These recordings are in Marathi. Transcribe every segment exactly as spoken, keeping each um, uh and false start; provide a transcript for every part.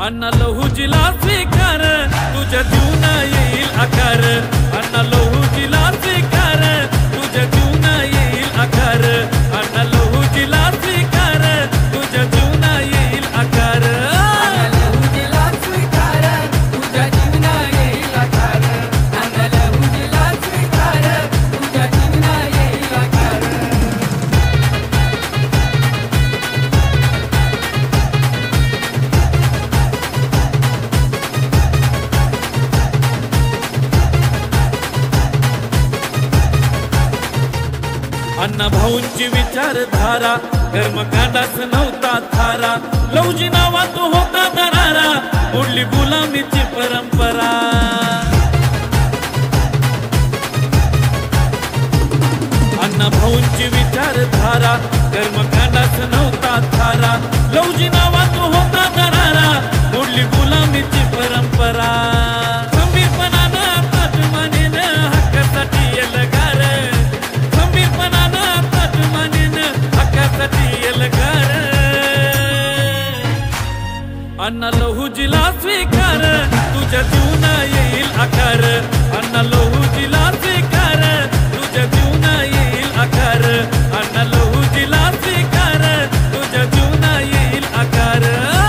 अण्णा लहुजीला स्वीकार, तुझ्या जीवना येईल आकार। अण्णा लहुजीला स्वीकार, तुझ्या जीवना येईल आकार। अण्णा लहुजीला स्वीकार, तुझ्या जीवना येईल आकार। अण्णा भाऊंची विचारधारा कर्मकांडाच नव्हता थारा। लहुजी नावात होता दरारा, मोडली गुलामीची परंपरा। अण्णा भाऊंची विचारधारा कर्मकांडाच नव्हता थारा। लहुजी नावात होता दरारा, मोडली गुलामीची परंपरा। खंबीरपणानं ताजमानेनं हक्कासाठी एल्गार, अण्णा लहुजीला स्वीकार, तुझ्या जीवना येईल आकार। अण्णा लहुजीला स्वीकार, तुझ्या जीवना येईल आकार। अण्णा लहुजीला स्वीकार, तुझ्या जीवना येईल आकार।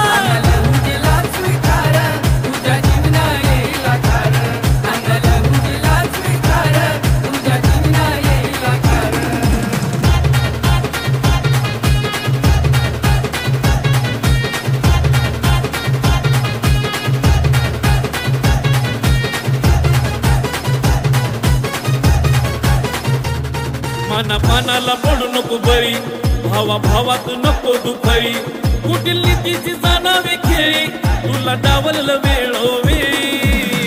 मना मनाला पडू नको बरी, भावा भावात नको दुखरी। कुटील नीतीची जाणावे खेळी, तुला डावललं वेळोवेळी।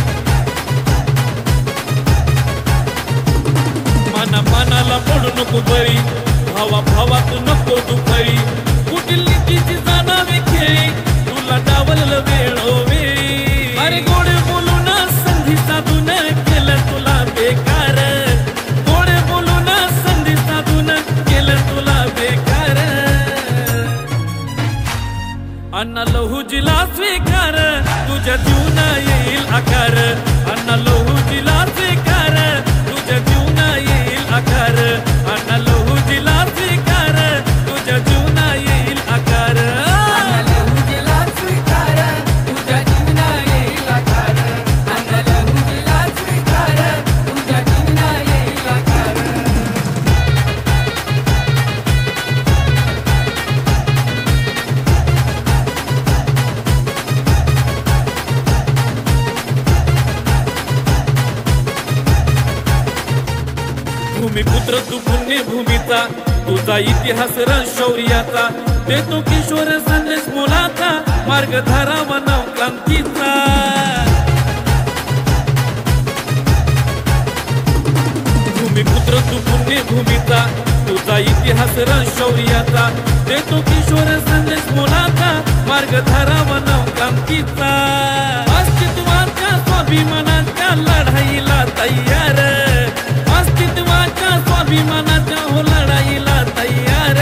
मना मनाला पडू नको बरी, भावा भावात नको दुखरी। कुटील नीतीची जाणावे खेळी, तुला डावललं वेळोवेळी। अरे गोड बोलून संधी साधून केलं तुला बेकार। अण्णा लहुजीला स्वीकार, तुझ्या जीवना येईल आकार। अण्णा लहुजीला स्वीकार, तुझ्या जीवना येईल आकार। अण्णा लहुजीला स्वीकार, तुझ्या जीवना येईल आकार। भूमिपुत्र तू पुण्यभूमीचा, तुझा इतिहास रणशौर्याचा। देतो किशोर संदेश मोलाचा, मार्ग धरावा नवक्रांतीचा। भूमिपुत्र तू पुण्यभूमीचा, तुझा इतिहास रणशौर्याचा। देतो किशोर संदेश मोलाचा, मार्ग धरावा नवक्रांतीचा। अस्तित्वाच्या स्वाभिमानाच्या लढाईला तयार, अस्तित्वाच्या स्वाभिमानाच्या हो लढाईला तयार।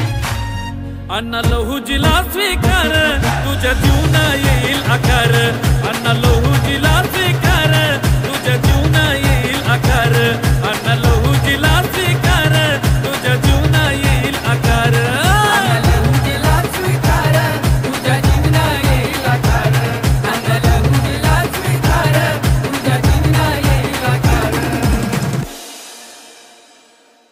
अण्णा लहुजीला स्वीकार, तुझ्या जीवना येईल आकार।